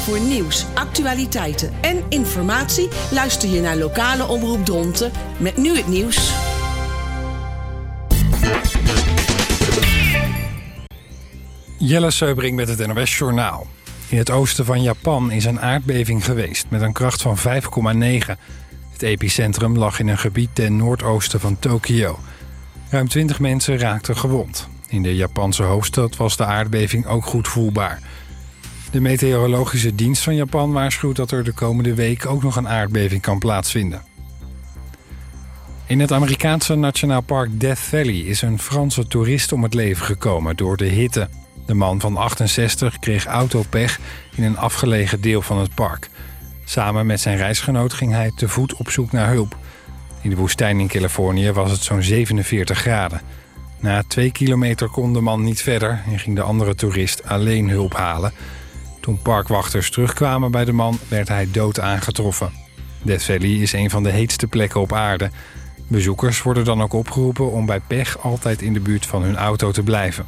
Voor nieuws, actualiteiten en informatie luister je naar lokale omroep Dronten met nu het nieuws. Jelle Seubring met het NOS Journaal. In het oosten van Japan is een aardbeving geweest met een kracht van 5,9. Het epicentrum lag in een gebied ten noordoosten van Tokio. Ruim 20 mensen raakten gewond. In de Japanse hoofdstad was de aardbeving ook goed voelbaar. De meteorologische dienst van Japan waarschuwt dat er de komende week ook nog een aardbeving kan plaatsvinden. In het Amerikaanse Nationaal Park Death Valley is een Franse toerist om het leven gekomen door de hitte. De man van 68 kreeg autopech in een afgelegen deel van het park. Samen met zijn reisgenoot ging hij te voet op zoek naar hulp. In de woestijn in Californië was het zo'n 47 graden. Na 2 kilometer kon de man niet verder en ging de andere toerist alleen hulp halen. Toen parkwachters terugkwamen bij de man werd hij dood aangetroffen. Death Valley is een van de heetste plekken op aarde. Bezoekers worden dan ook opgeroepen om bij pech altijd in de buurt van hun auto te blijven.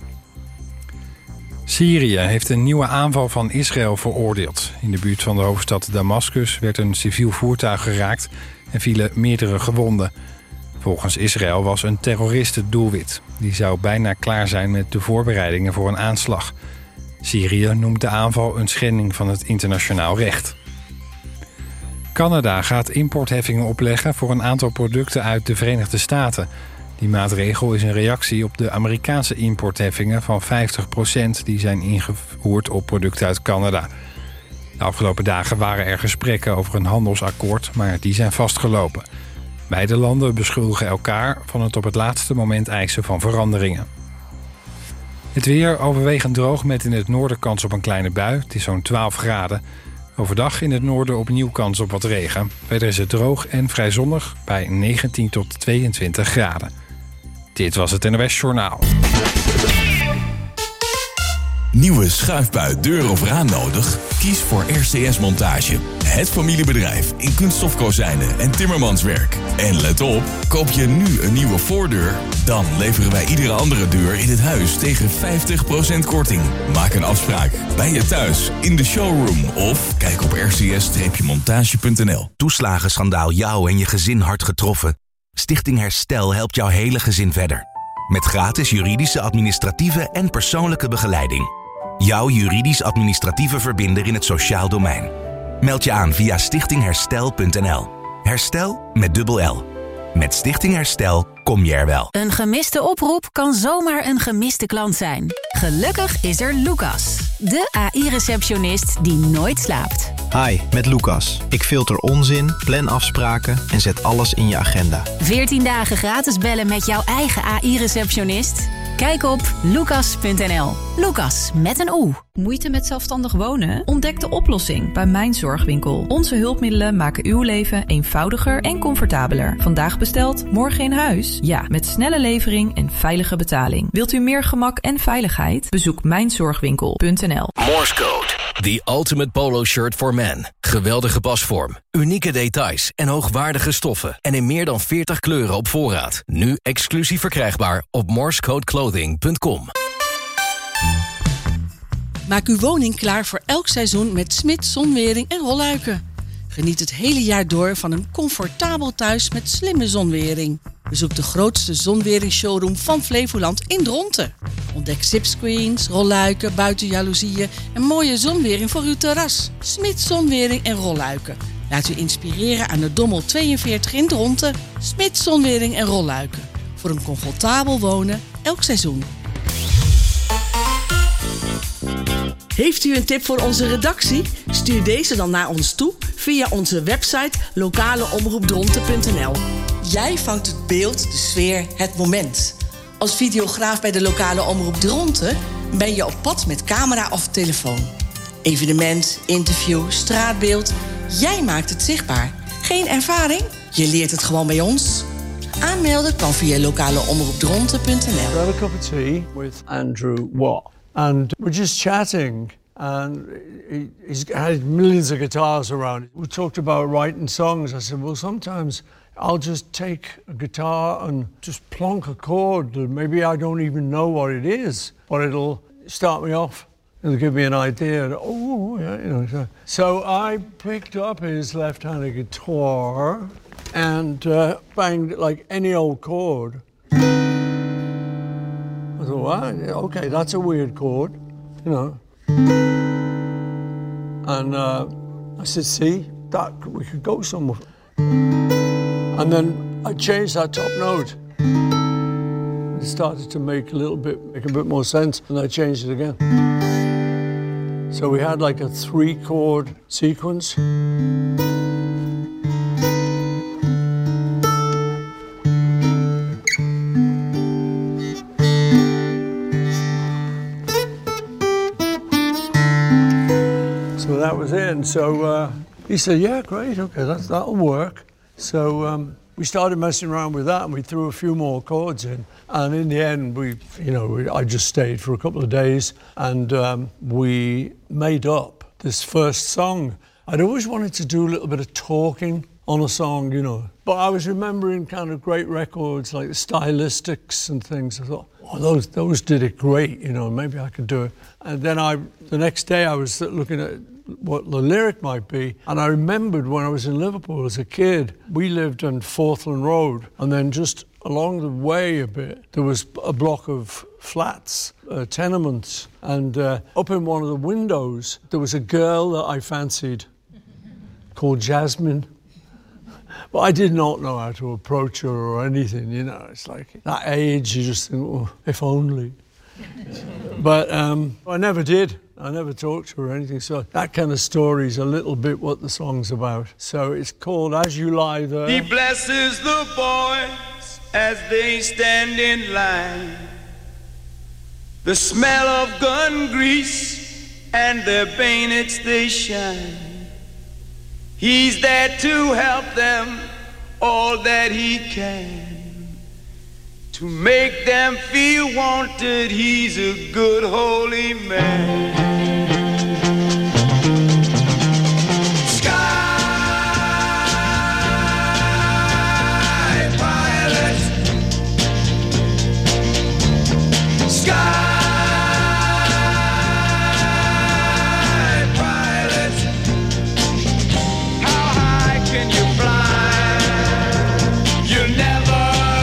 Syrië heeft een nieuwe aanval van Israël veroordeeld. In de buurt van de hoofdstad Damascus werd een civiel voertuig geraakt en vielen meerdere gewonden. Volgens Israël was een terrorist het doelwit. Die zou bijna klaar zijn met de voorbereidingen voor een aanslag. Syrië noemt de aanval een schending van het internationaal recht. Canada gaat importheffingen opleggen voor een aantal producten uit de Verenigde Staten. Die maatregel is een reactie op de Amerikaanse importheffingen van 50% die zijn ingevoerd op producten uit Canada. De afgelopen dagen waren er gesprekken over een handelsakkoord, maar die zijn vastgelopen. Beide landen beschuldigen elkaar van het op het laatste moment eisen van veranderingen. Het weer overwegend droog met in het noorden kans op een kleine bui. Het is zo'n 12 graden. Overdag in het noorden opnieuw kans op wat regen. Verder is het droog en vrij zonnig bij 19 tot 22 graden. Dit was het NOS Journaal. Nieuwe schuifbui, deur of raam nodig? Kies voor RCS Montage. Het familiebedrijf in kunststofkozijnen en timmermanswerk. En let op, koop je nu een nieuwe voordeur? Dan leveren wij iedere andere deur in het huis tegen 50% korting. Maak een afspraak bij je thuis, in de showroom of kijk op rcs-montage.nl. Toeslagenschandaal jou en je gezin hard getroffen? Stichting Herstel helpt jouw hele gezin verder. Met gratis juridische, administratieve en persoonlijke begeleiding. Jouw juridisch-administratieve verbinder in het sociaal domein. Meld je aan via stichtingherstel.nl. Herstel met dubbel L. Met Stichting Herstel kom je er wel. Een gemiste oproep kan zomaar een gemiste klant zijn. Gelukkig is er Lucas, de AI-receptionist die nooit slaapt. Hi, met Lucas. Ik filter onzin, plan afspraken en zet alles in je agenda. 14 dagen gratis bellen met jouw eigen AI-receptionist? Kijk op lucas.nl. Lucas met een O. Moeite met zelfstandig wonen? Ontdek de oplossing bij Mijn Zorgwinkel. Onze hulpmiddelen maken uw leven eenvoudiger en comfortabeler. Vandaag besteld, morgen in huis? Ja, met snelle levering en veilige betaling. Wilt u meer gemak en veiligheid? Bezoek mijnzorgwinkel.nl. Morse Code. The ultimate polo shirt for men. Geweldige pasvorm, unieke details en hoogwaardige stoffen. En in meer dan 40 kleuren op voorraad. Nu exclusief verkrijgbaar op morsecodeclothing.com. Maak uw woning klaar voor elk seizoen met Smits Zonwering en Rolluiken. Geniet het hele jaar door van een comfortabel thuis met slimme zonwering. Bezoek de grootste zonwering-showroom van Flevoland in Dronten. Ontdek zipscreens, rolluiken, buitenjaloezieën en mooie zonwering voor uw terras. Smits Zonwering en Rolluiken. Laat u inspireren aan de Dommel 42 in Dronten. Smits Zonwering en Rolluiken. Voor een comfortabel wonen elk seizoen. Heeft u een tip voor onze redactie? Stuur deze dan naar ons toe via onze website lokaleomroepdronten.nl. Jij vangt het beeld, de sfeer, het moment. Als videograaf bij de lokale omroep Dronten ben je op pad met camera of telefoon. Evenement, interview, straatbeeld. Jij maakt het zichtbaar. Geen ervaring? Je leert het gewoon bij ons. Aanmelden kan via lokaleomroepdronten.nl. I had a cup of tea with Andrew Watt. And we're just chatting, and he's had millions of guitars around. We talked about writing songs. I said, well, sometimes I'll just take a guitar and just plonk a chord that maybe I don't even know what it is, but it'll start me off. It'll give me an idea. So I picked up his left-handed guitar and banged like any old chord. I thought, well, okay, that's a weird chord, And I said, see, that we could go somewhere. And then I changed that top note. It started to make a bit more sense, and I changed it again. So we had like a 3-chord sequence. So that was it. And so he said, yeah, great, okay, that'll work. So we started messing around with that, and we threw a few more chords in. And in the end, I just stayed for a couple of days, and we made up this first song. I'd always wanted to do a little bit of talking on a song, But I was remembering kind of great records like the Stylistics and things. I thought, oh, those did it great, maybe I could do it. And then the next day I was looking at what the lyric might be, and I remembered when I was in Liverpool as a kid, we lived on Forthland Road, and then just along the way a bit, there was a block of flats, tenements, and up in one of the windows, there was a girl that I fancied called Jasmine. But I did not know how to approach her or anything, It's like, that age, you just think, oh, if only. But I never did. I never talked to her or anything. So that kind of story is a little bit what the song's about. So it's called As You Lie There. He blesses the boys as they stand in line. The smell of gun grease and their bayonets they shine. He's there to help them all that he can. To make them feel wanted, he's a good holy man. Sky pilot, sky pilot, how high can you fly? You'll never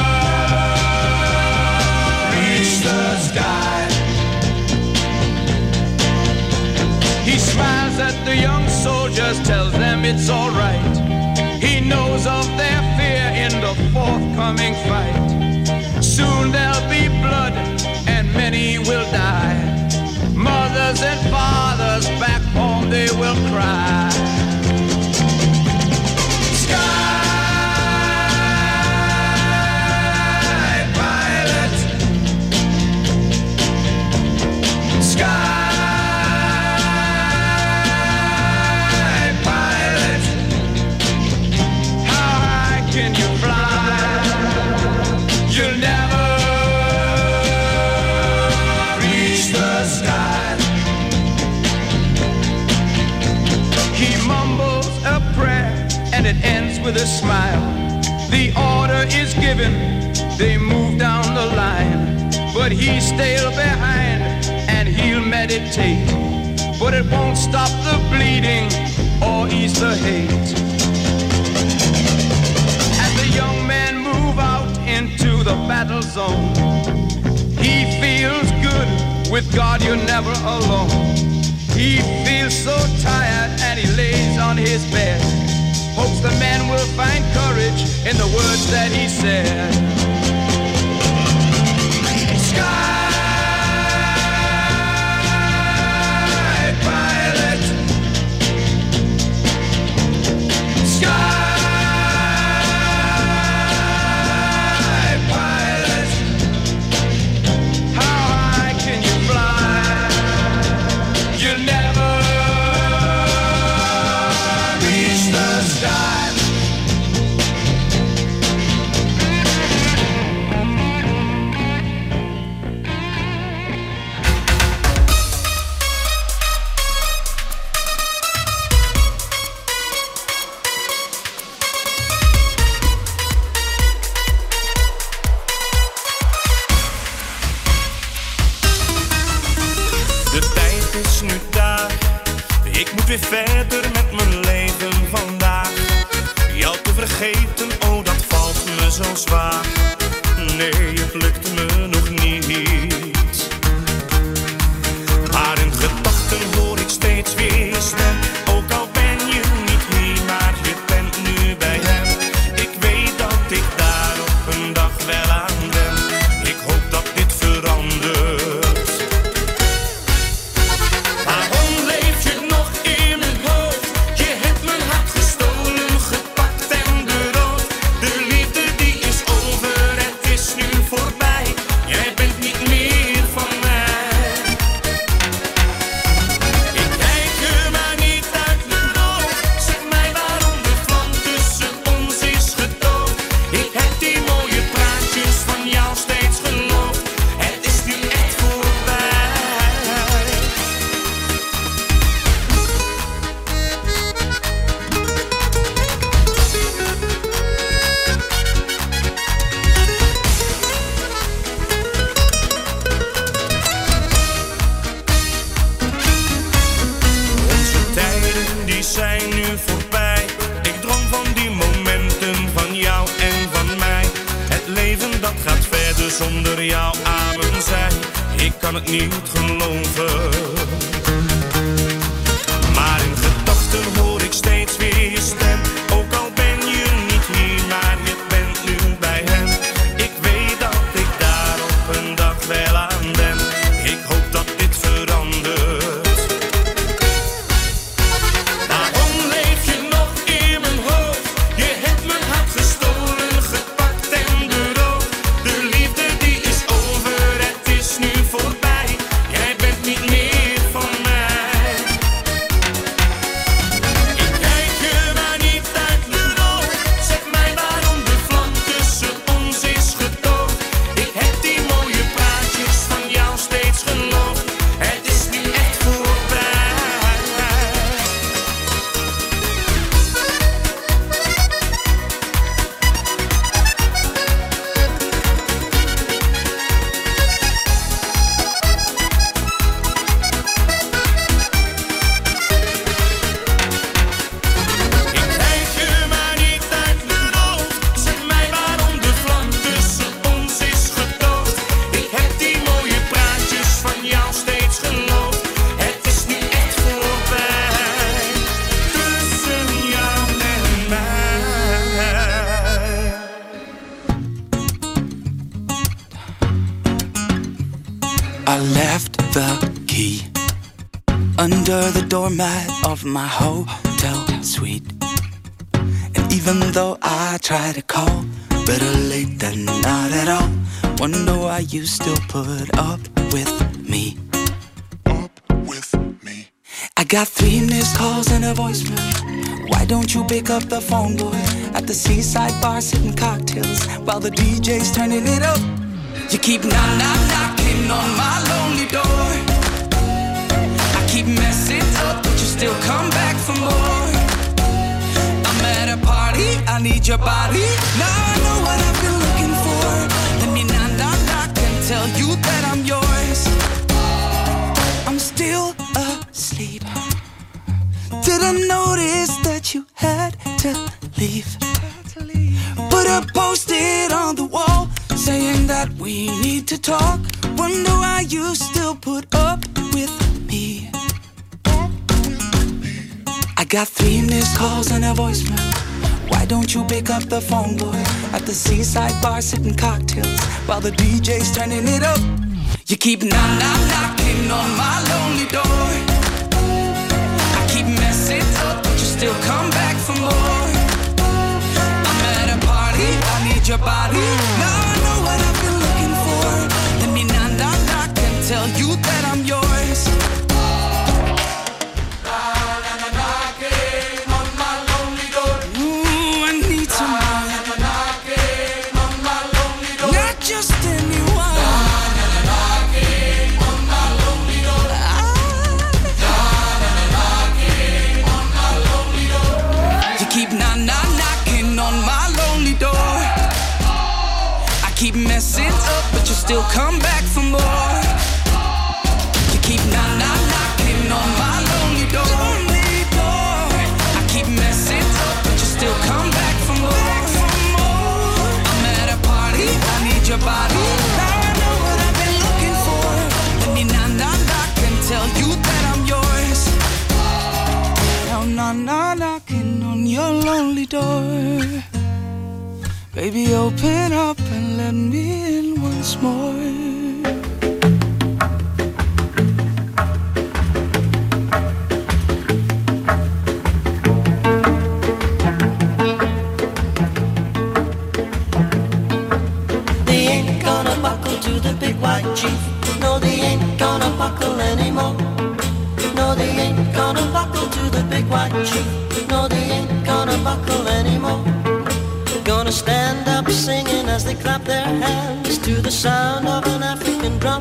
at the young soldiers, tells them it's all right. He knows of their fear in the forthcoming fight. Soon there'll be blood and many will die. Mothers and fathers back home, they will cry. Sky pilot, sky can you fly? You'll never reach the sky. He mumbles a prayer and it ends with a smile. The order is given, they move down the line. But he's still behind and he'll meditate. But it won't stop the bleeding or ease the hate. Young men move out into the battle zone. He feels good, with God you're never alone. He feels so tired and he lays on his bed. Hopes the men will find courage in the words that he said. Sky pilot, sky weer verder met mijn leven vandaag. Jou te vergeten, oh dat valt me zo zwaar. Nee, het lukt me nog niet. Maar in gedachten hoor ik steeds weer je stem. Ook al ben je niet hier, maar je bent nu bij hem. Ik weet dat ik daar op een dag wel aan ben. Ik hoop dat dit verandert. Waarom leef je nog in mijn hoofd? Je hebt mijn hart gestolen, gepakt en beroofd. De liefde die is over, het is nu voorbij. Jij bent niet meer van mij. Ik kijk je maar niet uit mijn oog. Zeg mij waarom de vlam tussen ons is gedoofd. Ik heb die mooie praatjes van jou steeds geloofd. Het is nu echt voorbij. Onze tijden die zijn nu voorbij. Ik droom van die momenten van jou en van mij. Het leven dat gaat verder zonder jou aan mijn zij. Ik kan het niet geloven. Maar in gedachten hoor ik steeds weer je stem. Ook al ben je niet hier, maar je bent nu bij hem. Ik weet dat ik daar op een dag wel aan ben. Ik hoop dat dit verandert. Waarom leef je nog in mijn hoofd? Je hebt mijn hart gestolen, gepakt en beroofd. De liefde die is over, het is nu voorbij. Jij bent niet meer van mij. Ik kijk je maar niet uit mijn oog. Zeg mij waarom de vlam tussen ons is gedoofd. Ik heb die mooie praatjes van jou steeds geloofd. Het is nu echt voorbij. Ik kijk je maar niet uit mijn oog. Zeg mij waarom de vlam tussen ons is gedoofd. Ik heb die mooie praatjes van jou steeds geloofd. Het is nu echt voorbij. Tussen jou en mij. I left the key under the doormat of my hotel suite. And even though I try to call, better late than not at all. Wonder why you still put up with me. I got 3 missed calls and a voicemail. Why don't you pick up the phone, boy? At the seaside bar sipping cocktails while the DJ's turning it up. You keep knocking on my lonely door. I keep messing up, but you still come back for more. I'm at a party, I need your body. Now I know what I've been looking for. Let me knock and tell you that I'm yours. I'm still asleep. Didn't notice that you had to leave. Put a post-it on the wall saying that we need to talk. Wonder why you still put up with me. I got 3 missed calls and a voicemail. Why don't you pick up the phone, boy? At the seaside bar sipping cocktails while the DJ's turning it up. You keep knocking on my lonely door. I keep messing up, but you still come back for more. I'm at a party, I need your body. Now I know what I've been looking for. Let me knock and tell you that I'm yours. Ooh, I need someone. Not just anyone. You keep knocking on my lonely door. I keep messing up, but you still come back for more. You keep knocking on my lonely door. early door. Baby, open up and let me in once more. They ain't gonna buckle to the big white chief. No, they ain't gonna buckle anymore. No, they ain't gonna buckle to the big white chief. No, they ain't gonna buckle anymore. Gonna stand up singing as they clap their hands to the sound of an African drum.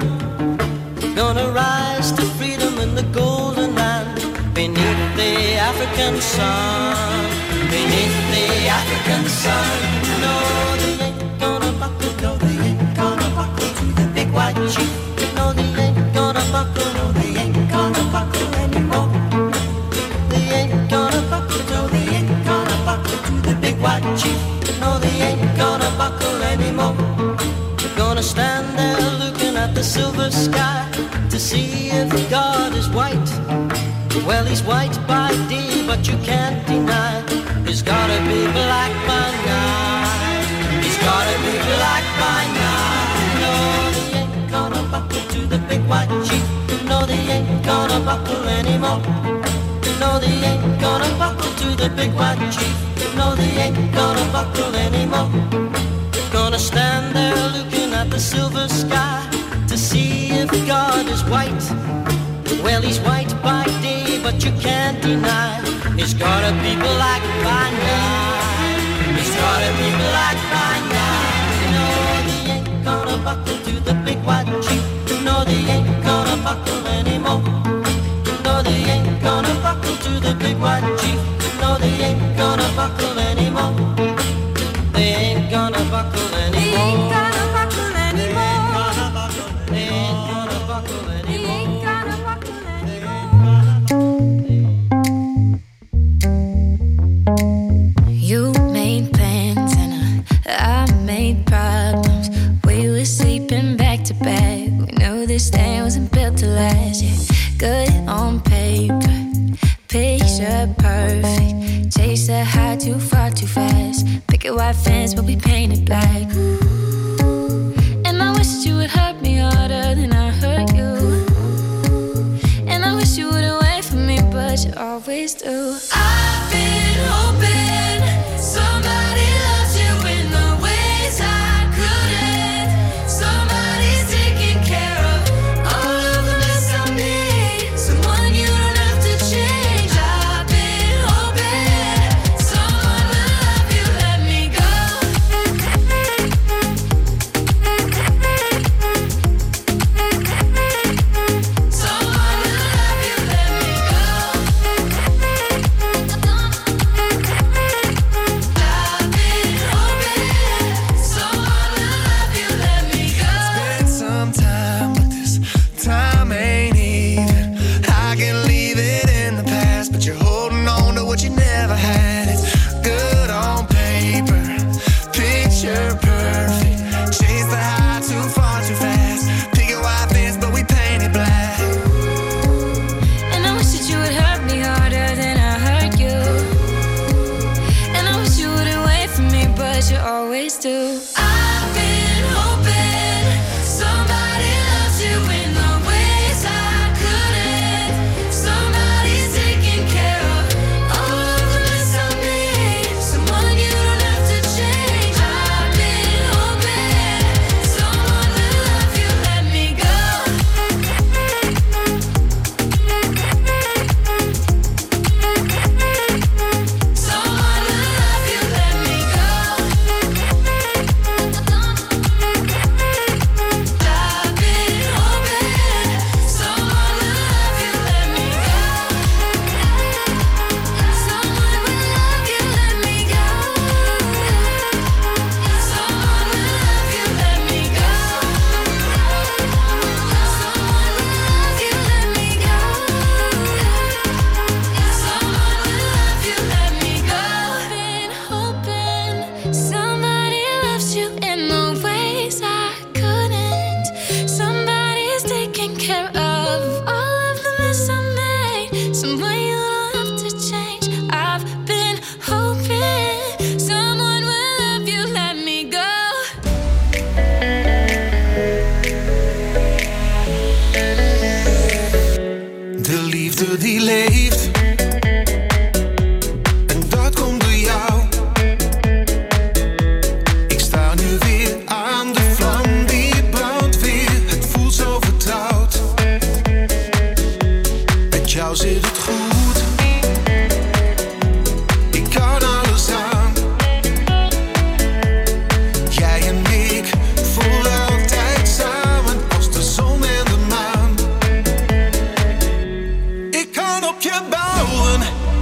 Gonna rise to freedom in the golden land beneath the African sun. Beneath the African sun. No, they ain't gonna buckle. No, they ain't gonna buckle to the big white chief. No, they ain't gonna buckle. No, they ain't gonna buckle anymore. They ain't gonna buckle. No, they ain't gonna buckle to the big white chief. No, they ain't gonna buckle anymore. Gonna stand there looking at the silver sky to see if God is white. Well, he's white by day, but you can't deny he's gotta be black by night. He's gotta be black by night. No, they ain't gonna buckle to the big white chief. No, they ain't gonna buckle anymore. No, they ain't gonna buckle to the big white chief. No, they ain't gonna buckle anymore. Gonna stand there looking at the silver sky to see if God is white. Well, he's white by day, but you can't deny he's gotta be black by night. He's gotta be black by night. No, they ain't gonna buckle to the big white chief. No, they ain't gonna buckle anymore. No, they ain't gonna buckle to the big white chief. No, they ain't gonna buckle anymore. They ain't gonna buckle anymore. They ain't gonna buckle anymore. They ain't gonna buckle anymore. They ain't gonna buckle anymore. You made plans and I made problems. We were sleeping back to back. We knew this thing wasn't built to last. Yeah, good on paper, picture perfect. Chase the high too far too fast. Picket white fence but we painted black. And I wish you would hurt me harder than I hurt you. And I wish you wouldn't wait for me, but you always do. I've been hoping somebody loves you in the ways I couldn't. Somebody's taking care of all of the mess I made. Someone you don't have to change. I've been hoping someone will love you, let me go. Someone will love you, let me go. I've been hoping someone will love you, let me go. Spend some time, but this time ain't even. I can leave it in the past, but you're holding on to what you never had. It's good on paper, picture perfect. Chase the high too far too fast. Pick a white fence, but we paint it black. And I wish that you would hurt me harder than I hurt you. And I wish you wouldn't wait for me, but you always do. I've been hoping somebody loves you in the ways I couldn't. Somebody's taking care of all of the mess I made. Someone you don't have to change. I've been hoping someone will love you, let me go. Someone will love you, let me go. I've been hoping someone will love you, let me go. Someone will love you, let me go. Someone will love you, let me go. Someone will love you, let me go. Someone will love you, let me go. Been hoping somebody loves you in the ways I couldn't. Somebody's taking care of all of the mess I made. Someone you don't have to change. I've been hoping ogen,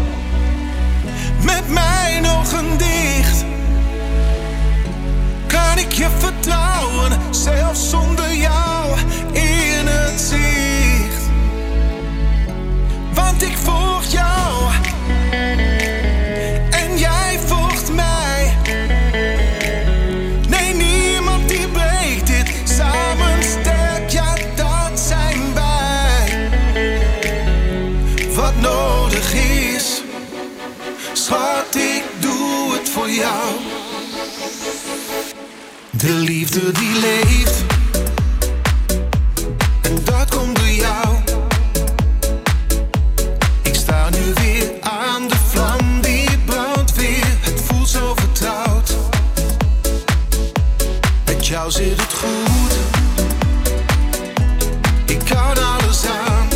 met mijn ogen dicht. Kan ik je vertrouwen, zelfs zonder jou in het zicht? Want ik volg jou en jij volgt mij. Nee, niemand die breekt dit. Samen sterk, ja, dat zijn wij. Wat nodig is, schat, ik doe het voor jou. De liefde die leeft, en dat komt door jou. Ik sta nu weer aan de vlam die brandt weer. Het voelt zo vertrouwd. Met jou zit het goed. Ik hou alles aan.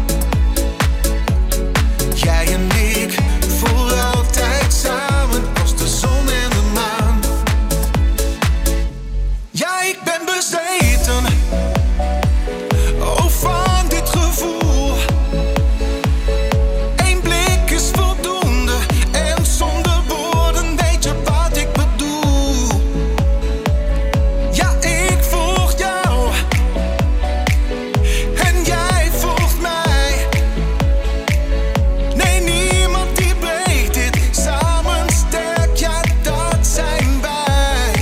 Jij en ik voor altijd samen als de zon en de maan. Ja, ik ben bezeten, oh, van dit gevoel. Eén blik is voldoende en zonder woorden weet je wat ik bedoel. Ja, ik volg jou en jij volgt mij. Nee, niemand die breekt dit. Samen sterk, ja, dat zijn wij.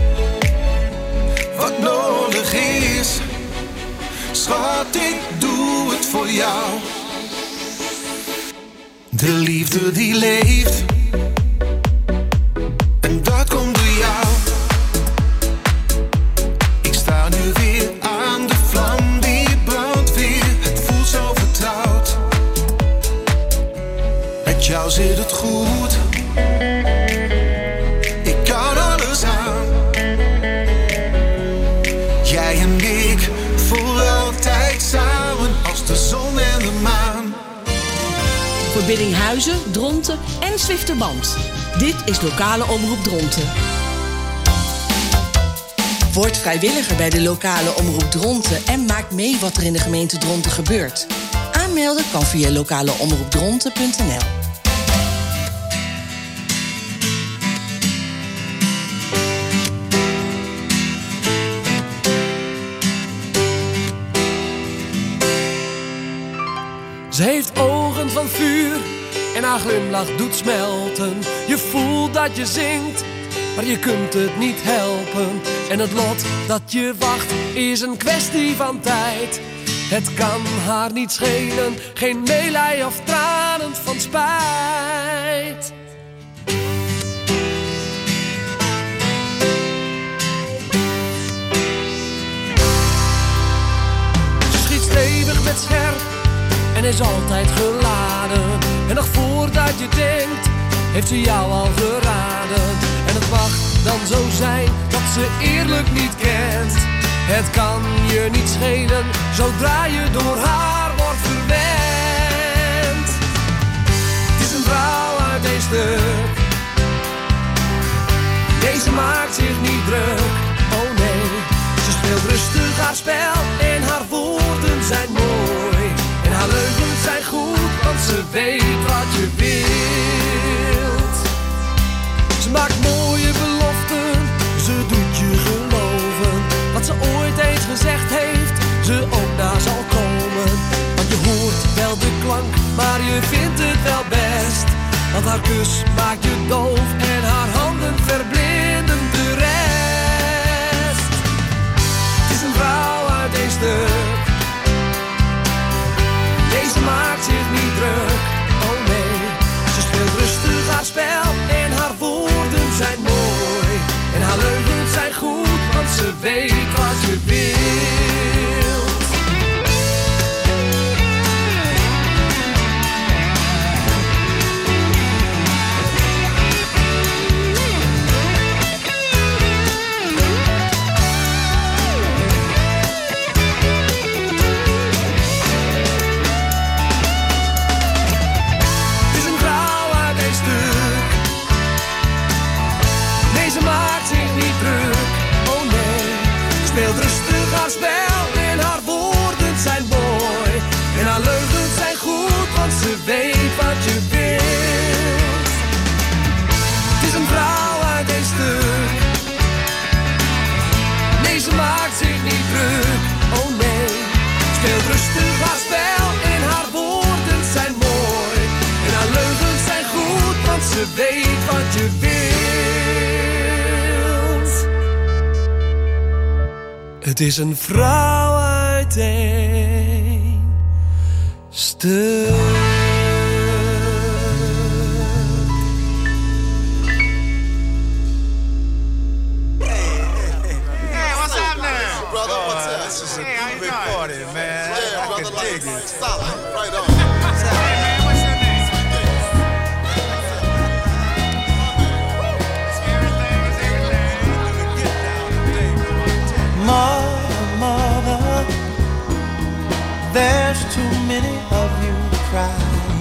Wat nodig is, schat, ik doe het voor jou. De liefde die leeft, en dat komt door jou. Ik sta nu weer aan de vlam die brandt weer. Het voelt zo vertrouwd. Met jou zit het goed. Ik hou alles aan. Jij en ik voor altijd samen als de zon en de maan. Voor Biddinghuizen, Dronten en Zwifterband. Dit is lokale omroep Dronten. Word vrijwilliger bij de lokale omroep Dronten en maak mee wat er in de gemeente Dronten gebeurt. Aanmelden kan via lokaleomroepdronten.nl. Ze heeft ogen van vuur en haar glimlach doet smelten. Je voelt dat je zingt, maar je kunt het niet helpen. En het lot dat je wacht is een kwestie van tijd. Het kan haar niet schelen, geen meelij of tranen van spijt. Ze schiet stevig met scherp en is altijd geladen. En nog voordat je denkt, heeft ze jou al geraden. En het mag dan zo zijn dat ze eerlijk niet kent. Het kan je niet schelen, zodra je door haar wordt verwend. Het is een vrouw uit één stuk. Deze maakt zich niet druk, oh nee. Ze speelt rustig haar spel en haar woorden zijn mooi. En haar leugens zijn goed, want ze weet wat je wilt. Ze maakt mooie beloften, ze doet je geloven. Wat ze ooit eens gezegd heeft, ze ook na zal komen. Want je hoort wel de klank, maar je vindt het wel best. Want haar kus maakt je doof en haar handen verblinden de rest. Het is een vrouw uit één stuk. Deze maakt zich niet druk, oh nee. Ze speelt rustig haar spel en haar woorden zijn mooi. En haar leugens zijn goed, want ze weet wat je wilt. ze weet wat je wilt. Het is een vrouw uit één stuk. This is a big party, man. Yeah, I brother, can dig it. Stop. Right on. Hey, man, what's your name? Mother, there's too many of you crying.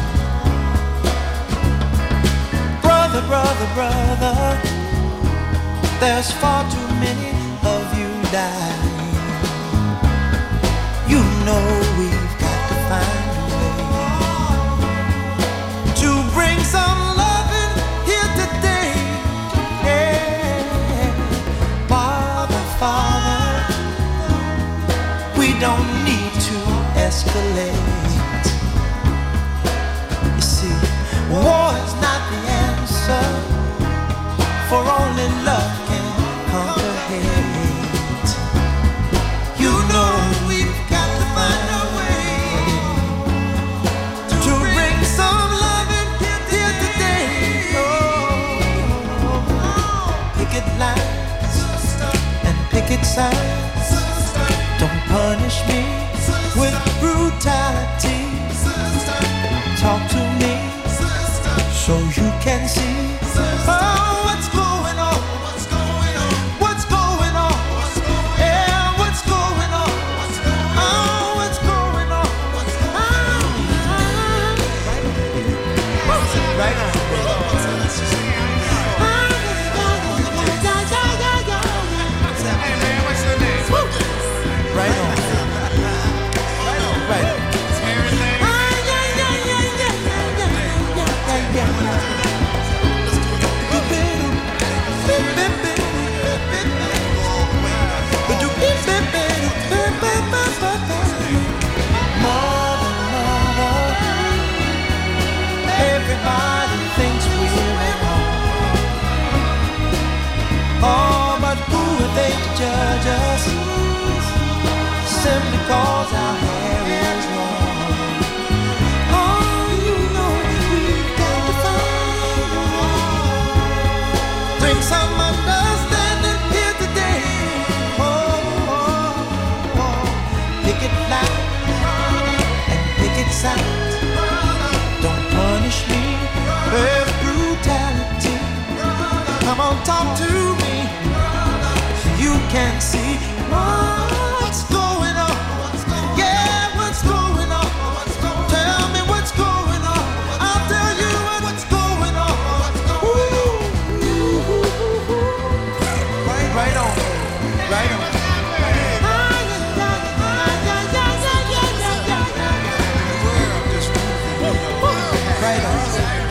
Brother, brother, brother, there's far too many of you dying. You know we've got to find a way to bring some loving here today. Yeah. Father, Father, we don't need to escalate. You see, war is not the answer, for only love can conquer hate. You know we've got to find a way to bring some love in here today. Oh, picket lines and picket signs. Don't punish me with brutality. Talk to me so you can see. Oh, what's going on? What's going on? What's going on? Yeah, what's going on? Oh, what's going on? Right on. Hey, man, what's your name? Right on. Right on. Everything. Everybody thinks we're wrong. Oh, but who are they to judge us? Simply cause our hair is long. Oh, you know we've got to find a way. Bring some understanding here today. Picket lines and picket signs. Don't punish me with brutality. Come on, talk to me so you can see what's going on. Yeah, what's going on? Tell me what's going on. I'll tell you what's going on. Right on, right on. Right on.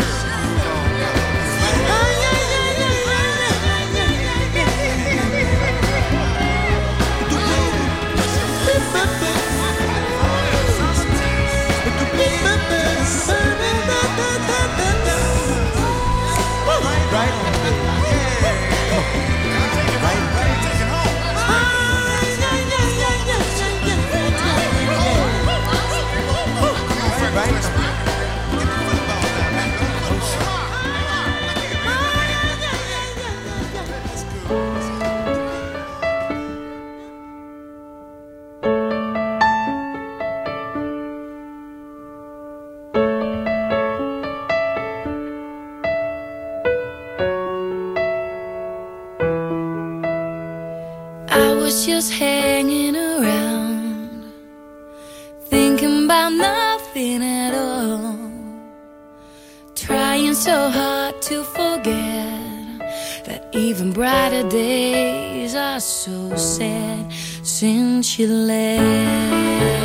Right on. Just hanging around, thinking about nothing at all, trying so hard to forget that even brighter days are so sad since you left.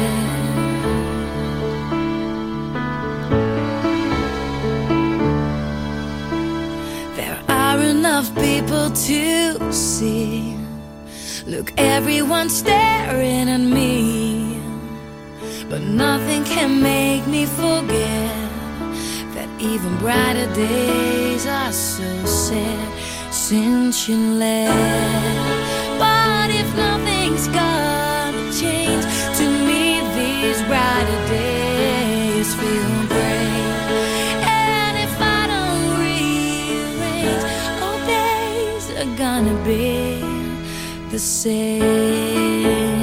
There are enough people to see. Look, everyone's staring at me, but nothing can make me forget that even brighter days are so sad since you left. But if nothing's gonna change, to me these brighter days feel great. And if I don't rearrange, all days are gonna be the same.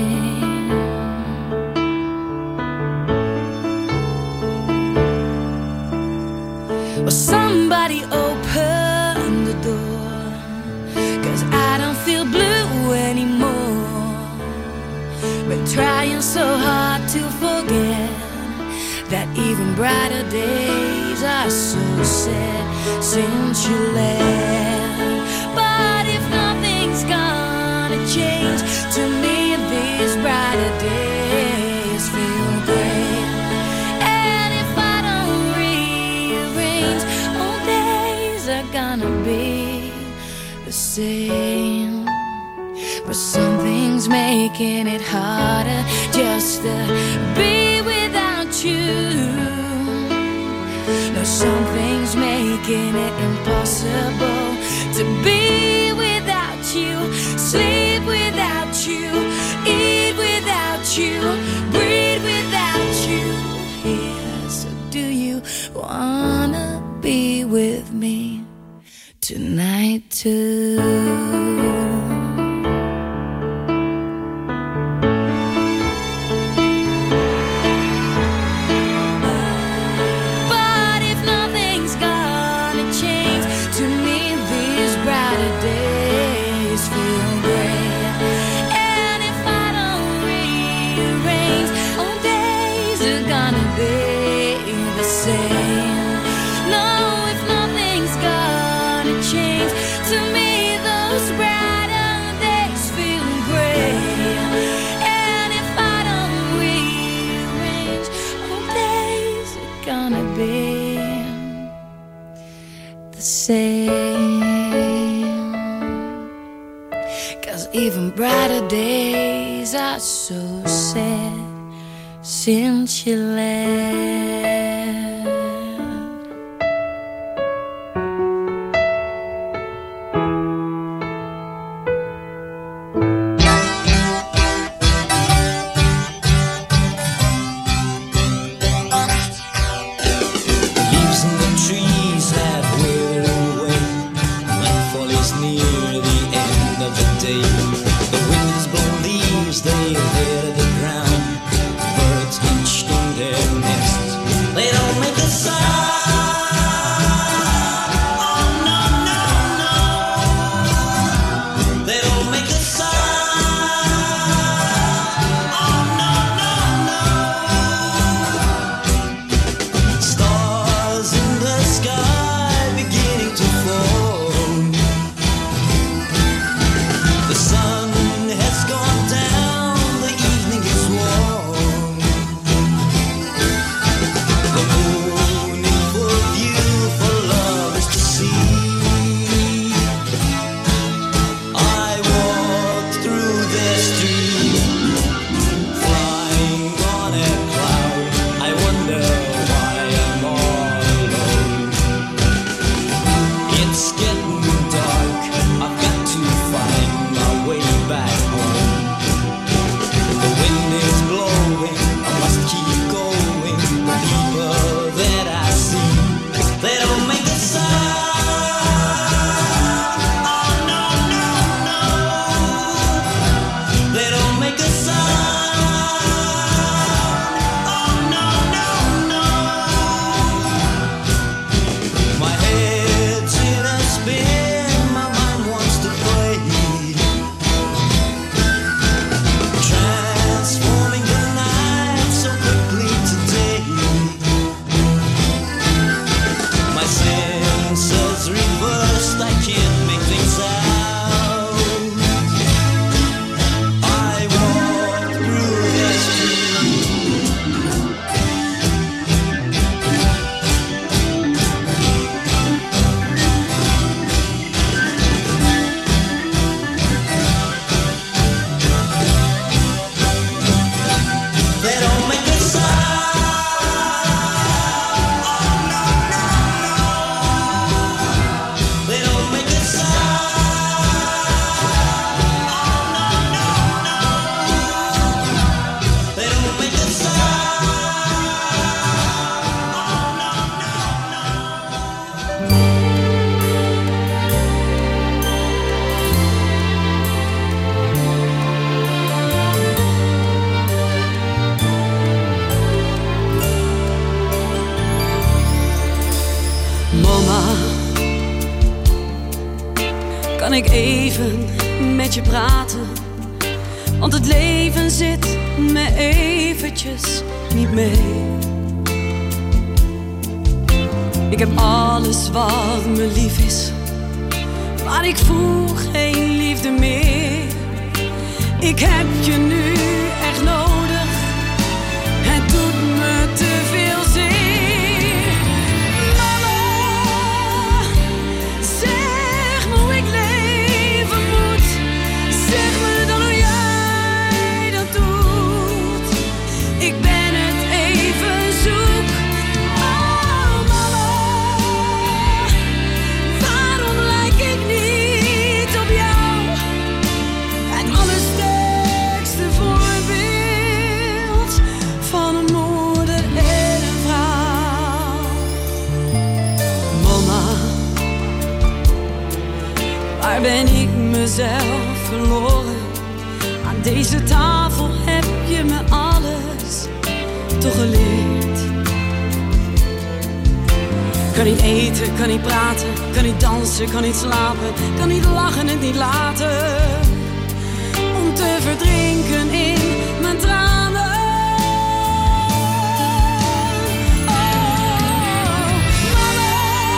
Well, somebody open the door, 'cause I don't feel blue anymore. Been trying so hard to forget that even brighter days are so sad since you left. But if nothing's gonna change, to me these brighter days feel great. And if I don't rearrange, all days are gonna be the same. But something's making it harder just to be without you. No, something's making it impossible to be without you, sleep without you, eat without you, breathe without you. Yeah, so do you wanna be with me tonight too? Even brighter days are so sad since you left. Leaves in the trees have withered away. Nightfall is near the end of the day. The winds blow leaves, they hit the ground. Birds hunched in their nests. They Mama, kan ik even met je praten? Want het leven zit me eventjes niet mee. Ik heb alles wat me lief is, maar ik voel geen liefde meer. Ik heb je nu echt nodig, het doet me te veel zeer. Mama, zeg me hoe ik leven moet. Zeg me dan hoe jij dat doet. Ik ben het even zoek. Oh mama, waarom lijk ik niet op jou? Het allersterkste voorbeeld van een moeder en een vrouw. Mama, waar ben ik mezelf verloren? Aan deze tafel heb je me alles toch geleerd. Kan niet eten, kan niet praten, kan niet dansen, kan niet slapen, kan niet lachen en niet laten. Om te verdrinken in mijn tranen. Oh, mama,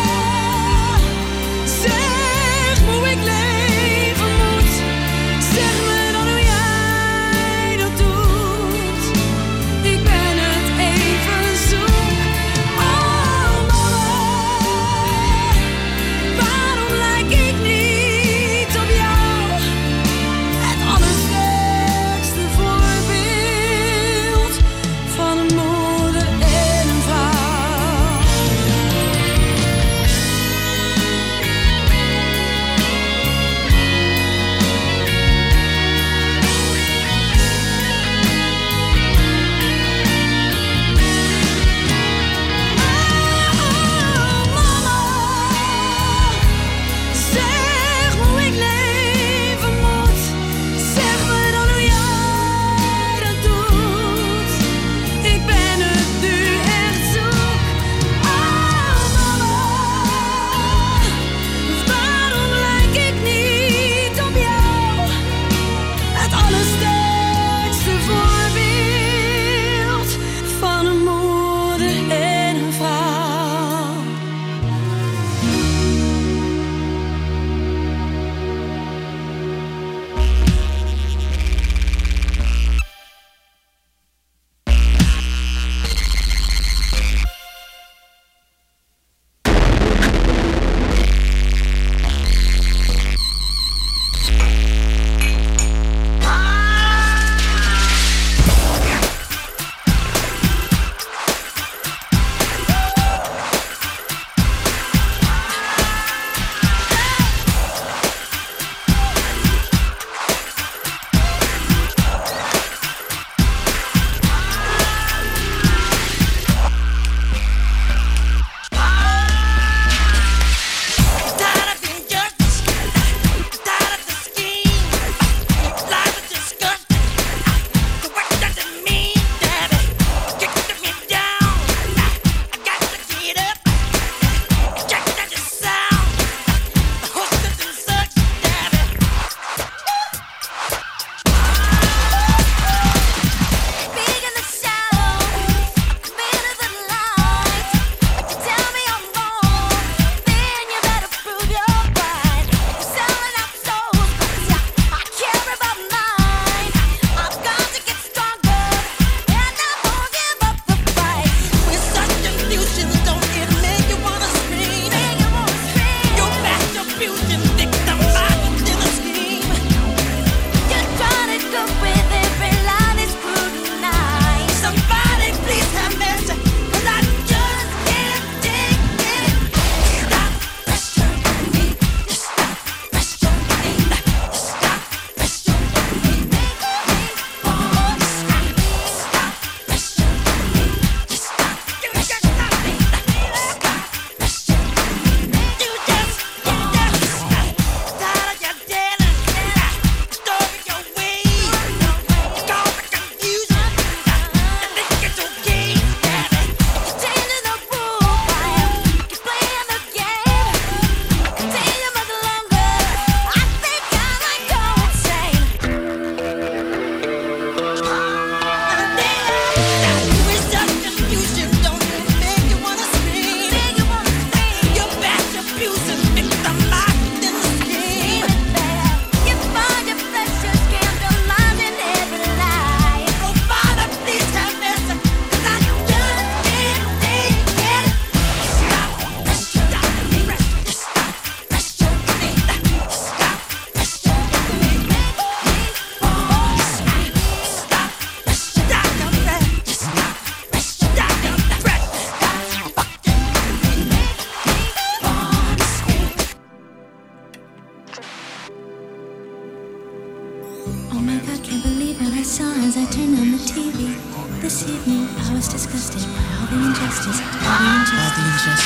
zeg me hoe ik leven moet. Zeg me dan hoe jij dat doet. Ik ben het even zoek. Oh mama, waarom lijk ik niet op jou? Het allersterkste injustice, by all the injustice, all the injustice.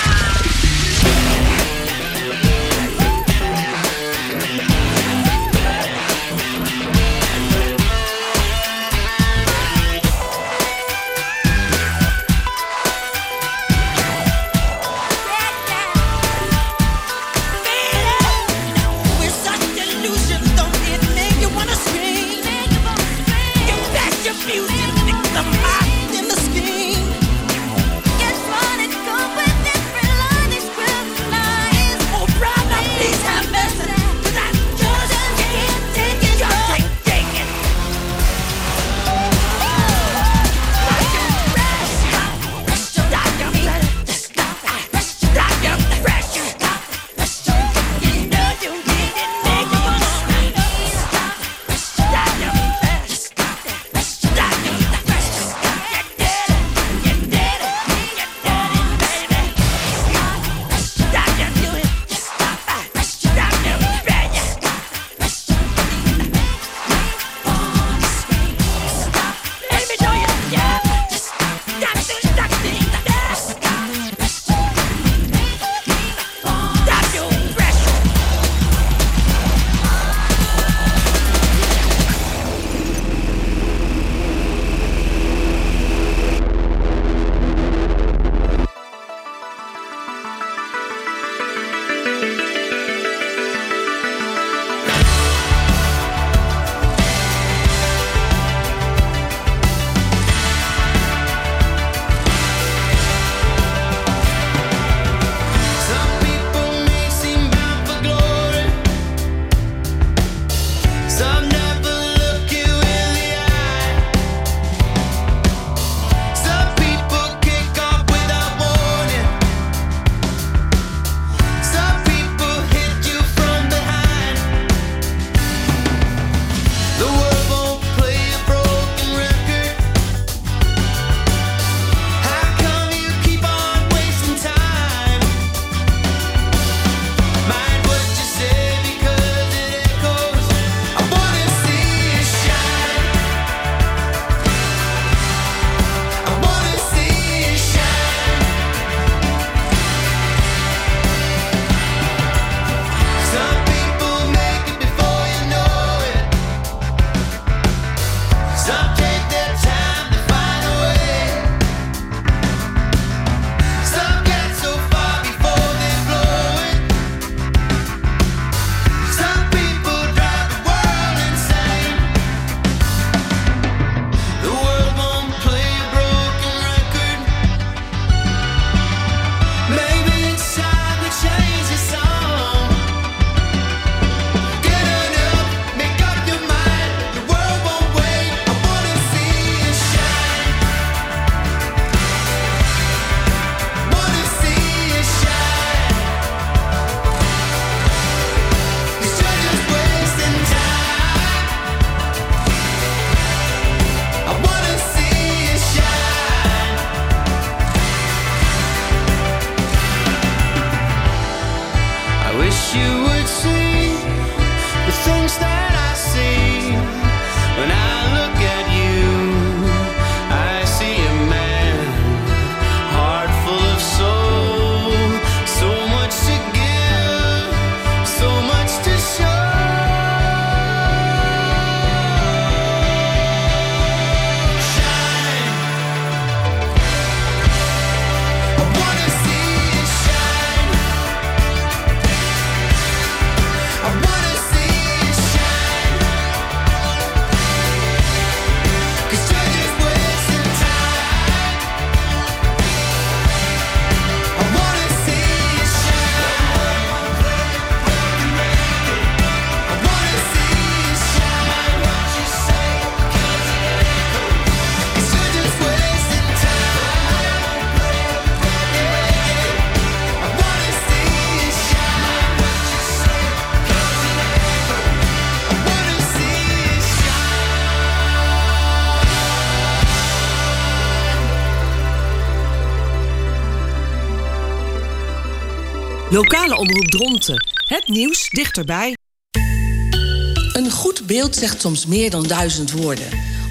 Lokale omroep Dronten. Het nieuws dichterbij. Een goed beeld zegt soms meer dan 1000 woorden.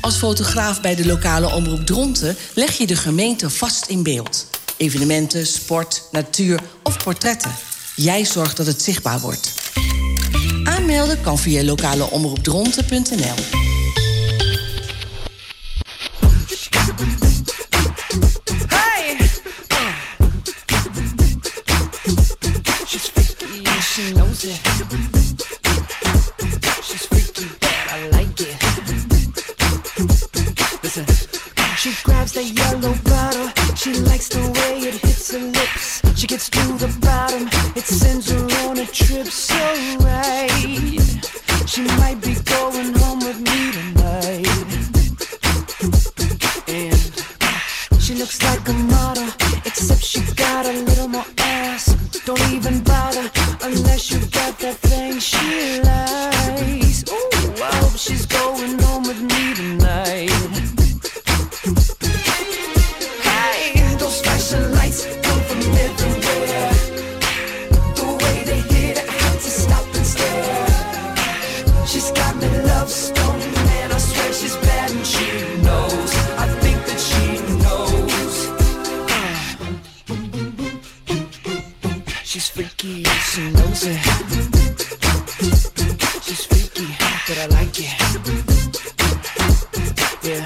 Als fotograaf bij de lokale omroep Dronten leg je de gemeente vast in beeld. Evenementen, sport, natuur of portretten. Jij zorgt dat het zichtbaar wordt. Aanmelden kan via lokaleomroepdronten.nl. She knows it. She's freaky, but I like it. Listen. She grabs that yellow bottle. She likes the way it hits her lips. She gets to the bottom. It sends her on a trip so right. She might be going home with me tonight. And she looks like a model, except she got a little more ass. Don't even bother unless you got that thing she likes. Ooh, I hope she's going home with me tonight. Hey, those flashing lights come from everywhere. The way they hit, I had to stop and stare. She's got me love stone, man, I swear she's bad and she knows. I think that she knows. She's freaky, she knows it. She's freaky, but I like it. Yeah.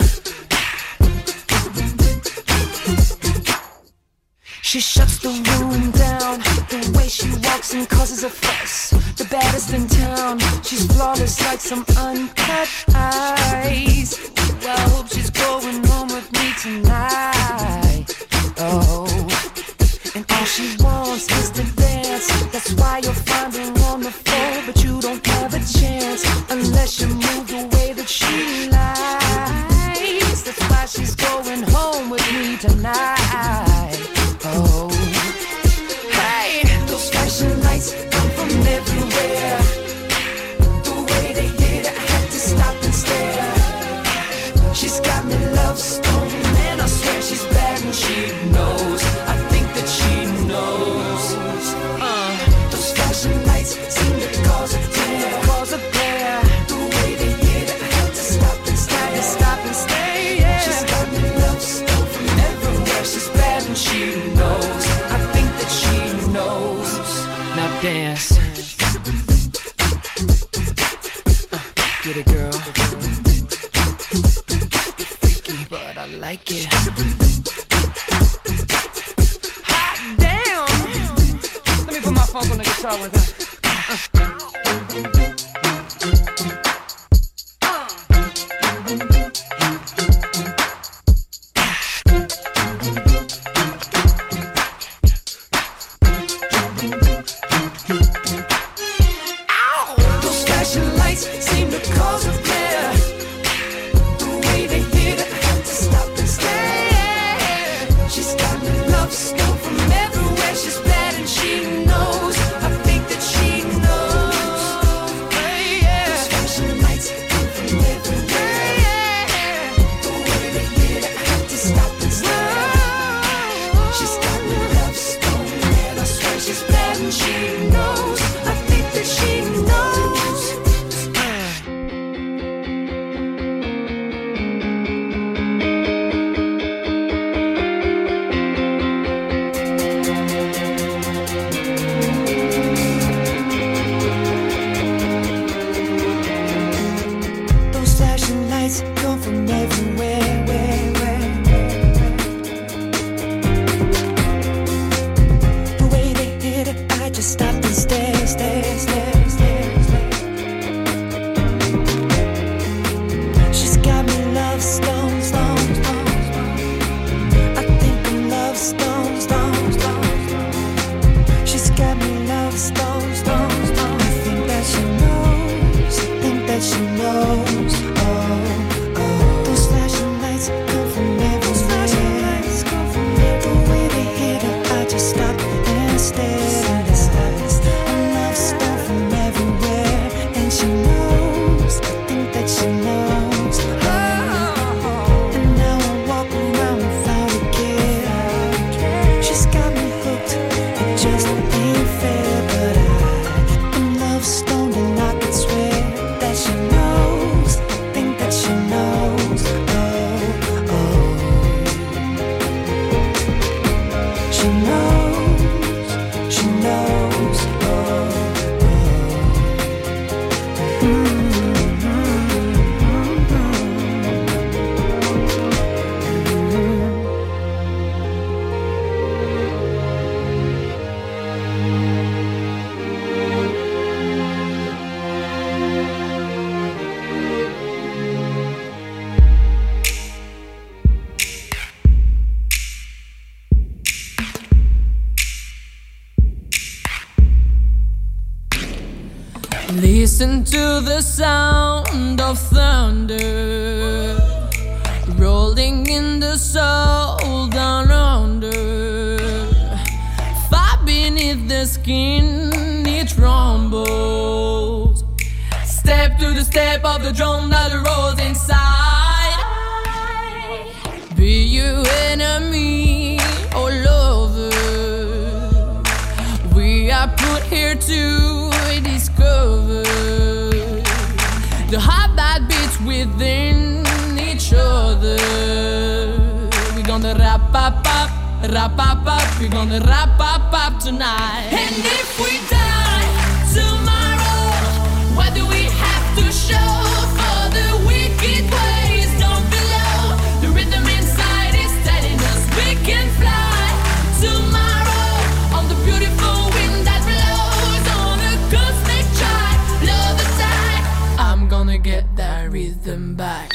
She shuts the room down. The way she walks and causes a fuss. The baddest in town. She's flawless like some uncut ice. Well, I hope she's going home with me tonight. Oh. And all she wants is to dance. That's why you'll find her on the floor, but you don't have a chance unless you move the way that she likes. That's why she's going home with me tonight. Oh, hey, those flashing lights come from everywhere. The way they hit, I had to stop and stare. She's got me love stone, and I swear she's bad and she knows. I think that she knows. Those flashing lights seem to cause a glare. Cause a glare. The way they hit, I had to stop and stare. Stop and stay. Yeah. She's got me love stone from everywhere. She's bad and she knows. I think that she knows. Now dance. Get it, girl. Freaky, but I like it. Hot damn! Let me put my funk on the guitar with her. Those flashing lights seem to cause a glare. The way they hit, I had to stop and stare. She's got me love stone from everywhere. She's bad and she knows. I think that she knows. Those flashing lights come from everywhere. The way they hit, I had to stop and stare. She's got me love stone, and I swear she's bad and she knows. I think that she knows. Those flashing lights come from everywhere. The way they hit it, I just stopped and stared. She's got me love stone, stone, stone. I think I'm love stone, stone, stone. She's got me love stone, stone, stone. I think that she knows. I think that she knows. Oh, oh. Those flashing lights come from everywhere. The way they hit it, I just stopped and stared. I'm love stone from everywhere, and she knows. I think that she knows. Oh. And now I walk around without a care. She's got me hooked. It just ain't fair, but I'm love stoned, and I can swear that she knows. I think that she knows. Listen to the sound of thunder rolling in the soul down under. Far beneath the skin it rumbles. Step to the step of the drum that rolls inside. Be you enemy or lover, we are put here to discover the heart that beats within each other. We're gonna wrap up, we're gonna wrap up tonight. And if we die tomorrow, what do we have to show for the wicked ways down below? The rhythm inside is telling us we can fly tomorrow on the beautiful wind that blows on a cosmic chart. Love the tide, I'm gonna get that rhythm back.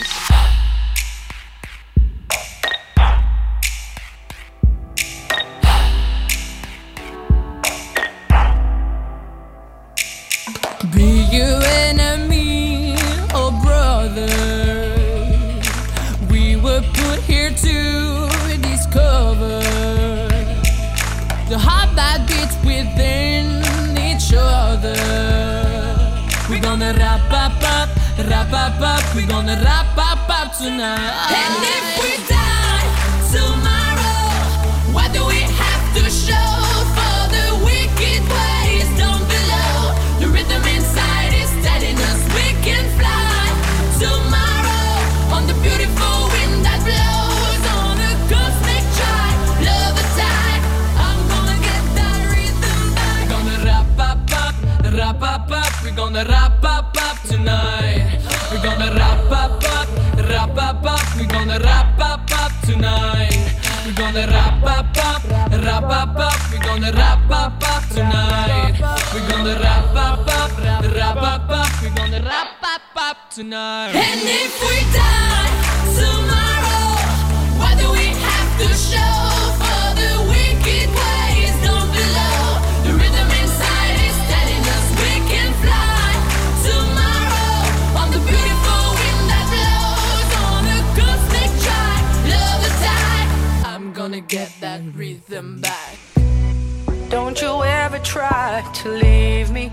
Be you enemy or brother, we were put here to discover the heart that beats within each other. We're gonna wrap up, we're gonna wrap up tonight. And if we die tomorrow, what do we have to show for the wicked ways down below? The rhythm inside is telling us we can fly tomorrow on the beautiful wind that blows on a cosmic chart. Love the tide, I'm gonna get that rhythm back. We're gonna wrap up, we're gonna wrap up tonight. We're gonna wrap up, we're gonna wrap up tonight. We're gonna wrap up, we're gonna wrap up tonight. We're gonna wrap up, we're gonna wrap up tonight. And if we die tomorrow, what do we have to show for the wicked ways down below? The rhythm inside is telling us we can fly tomorrow on the beautiful wind that blows on a cosmic chart. Love the tide, I'm gonna get that rhythm back. Don't you ever try to leave me.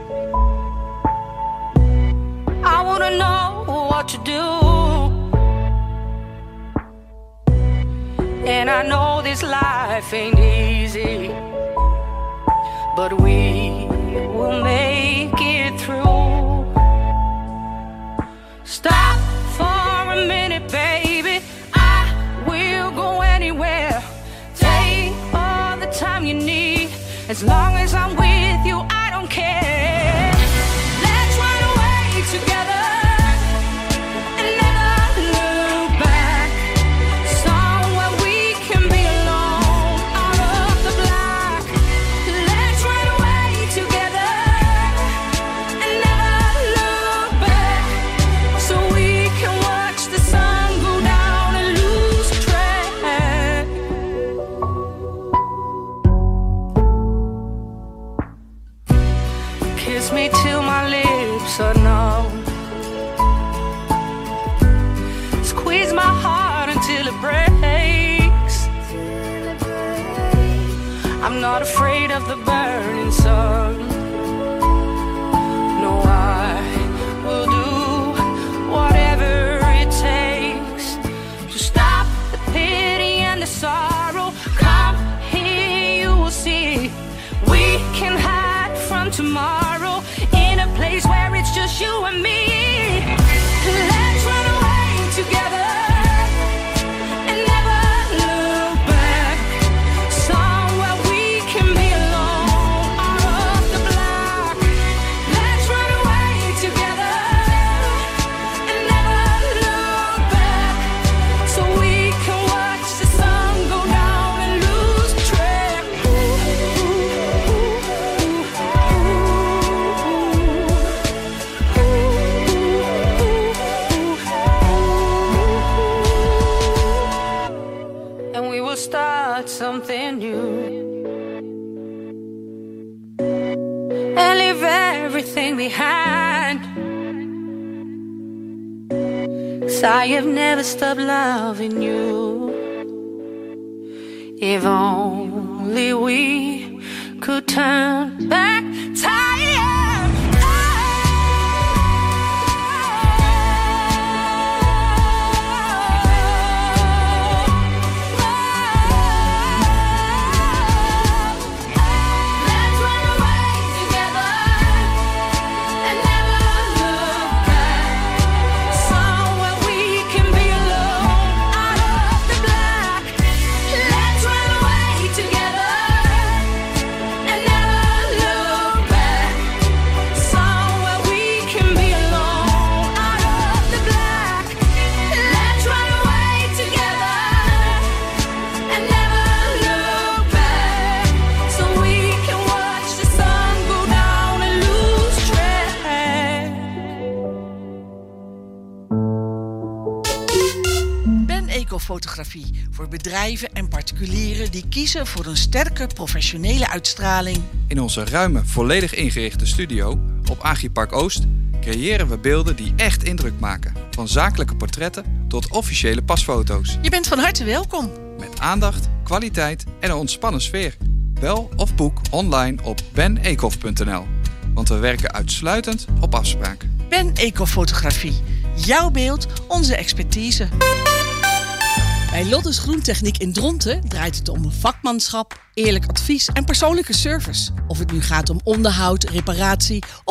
I wanna know what to do. And I know this life ain't easy, but we will make it through. Stop for a minute, baby. I will go anywhere. Take all the time you need. As long as I'm with you, I don't care. Let's run away together and never look back. Somewhere we can be alone, out of the black. Let's run away together and never look back, so we can watch the sun go down and lose track. Kiss me till my lips are numb. Squeeze my heart until it breaks. I'm not afraid of the burning sun. No, I will do whatever it takes to stop the pity and the sorrow. Come here, you will see. We can hide from tomorrow in a place where it's just you and me. Let's run away together and never look back. Somewhere we can be alone, out of the black. Let's run away together and never look back, so we can watch the sun go down and lose track. Ooh, ooh, ooh, ooh. everything behind. So I have never stopped loving you. If only we could turn back time. Fotografie voor bedrijven en particulieren die kiezen voor een sterke professionele uitstraling. In onze ruime, volledig ingerichte studio op Agripark Oost creëren we beelden die echt indruk maken. Van zakelijke portretten tot officiële pasfoto's. Je bent van harte welkom. Met aandacht, kwaliteit en een ontspannen sfeer. Bel of boek online op beneekhof.nl. Want we werken uitsluitend op afspraak. Ben Eekhof Fotografie. Jouw beeld, onze expertise. Bij Lottes Groentechniek in Dronten draait het om vakmanschap, eerlijk advies en persoonlijke service. Of het nu gaat om onderhoud, reparatie of